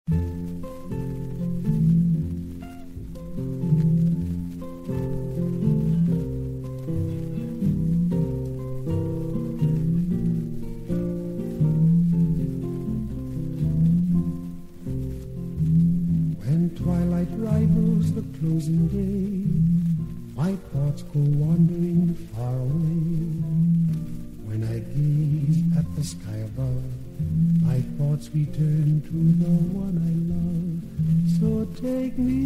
When twilight rivals the closing day, my thoughts go wandering far away. When I gaze at the sky above, my thoughts return to the one I love. So take me,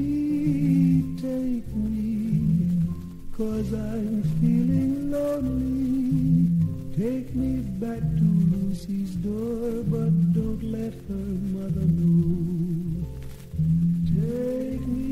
'cause I'm feeling lonely. Take me back to Lucy's door, but don't let her mother know. Take me,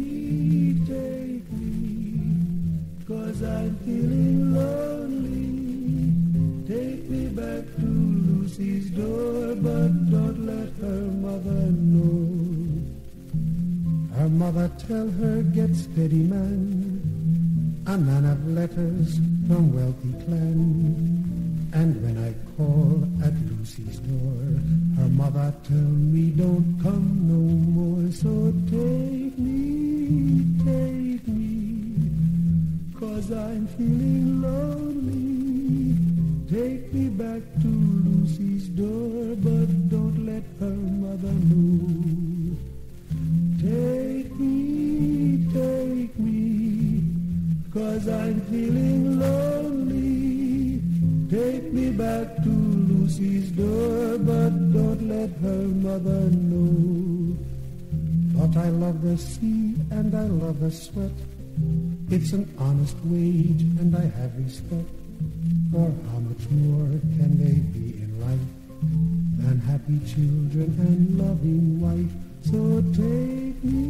'cause I'm feeling lonely. Take me back to Lucy's door, but don't let her mother know. Her mother tell her, get steady man, a man of letters from wealthy clan. And when I call at Lucy's door, her mother tell me don't come no more. So take me, 'cause I'm feeling lonely. Take me back to Lucy's door, but don't let her mother know. Take me, 'cause I'm feeling lonely. Take me back to Lucy's door, but don't let her mother know. But I love the sea and I love the sweat. It's an honest wage and I have respect. For how much more can they be in life than happy children and loving wife? So take me,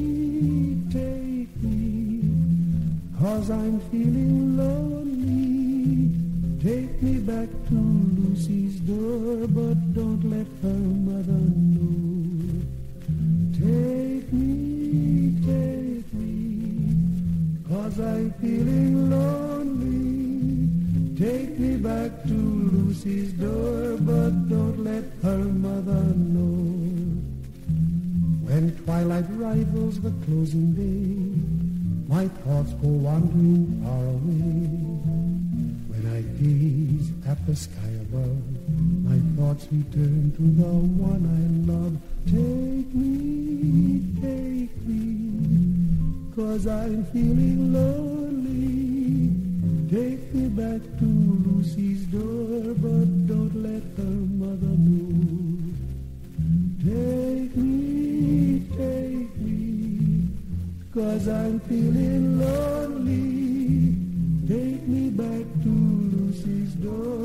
'cause I'm feeling lonely. Take me back to Lucy's door, but don't let her mother know. Take me, 'cause I'm feeling lonely. Take me back to Lucy's door, but don't let her mother know. When twilight rivals the closing day, my thoughts go wandering far away. When I gaze at the sky above, my thoughts return to the one I love. Take me, 'cause I'm feeling lonely. Take me back to Lucy's door, but don't let her mother know. Take me, 'cause I'm feeling lonely. Take me back to Lucy's door.